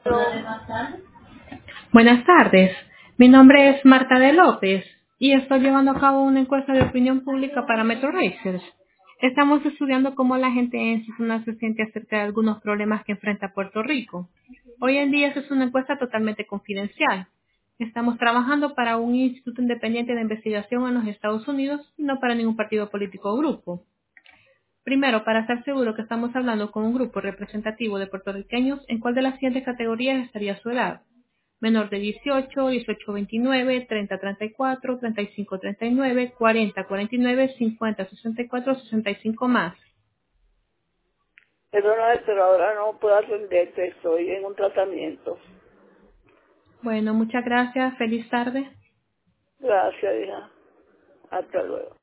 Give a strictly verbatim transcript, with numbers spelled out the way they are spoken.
Pero, Buenas tardes, mi nombre es Marta de López y estoy llevando a cabo una encuesta de opinión pública para Metro Racers. Estamos estudiando cómo la gente en su zona se siente acerca de algunos problemas que enfrenta Puerto Rico. Hoy en día esta es una encuesta totalmente confidencial. Estamos trabajando para un instituto independiente de investigación en los Estados Unidos y no para ningún partido político o grupo. Primero, para estar seguro que estamos hablando con un grupo representativo de puertorriqueños, ¿en cuál de las siguientes categorías estaría su edad? Menor de dieciocho, dieciocho a veintinueve, treinta a treinta y cuatro, treinta y cinco a treinta y nueve, cuarenta a cuarenta y nueve, cincuenta a sesenta y cuatro, sesenta y cinco más. perdona, pero ahora no puedo atenderte, estoy en un tratamiento. Bueno, muchas gracias. Feliz tarde. Gracias, hija. Hasta luego.